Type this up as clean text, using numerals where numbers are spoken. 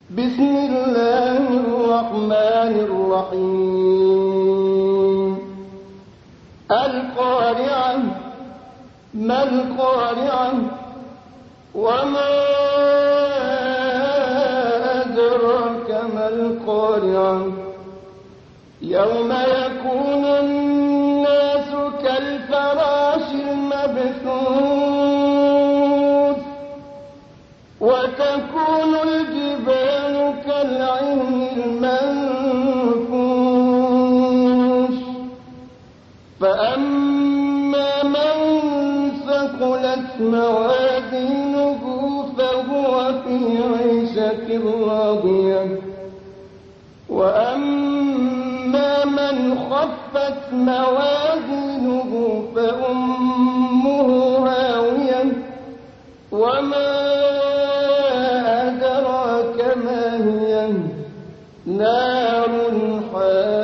بسم الله الرحمن الرحيم. القارعة. ما القارعة؟ وما أدراك ما القارعة؟ يوم يكون الناس كالفراش المبثوث وتكون الجبال كالعهن المنفوش فأما من ثقلت موازينه فهو في عيشة راضية وأما من خفت موازينه فأمه هاوية وما أدراك ما هي نار حامية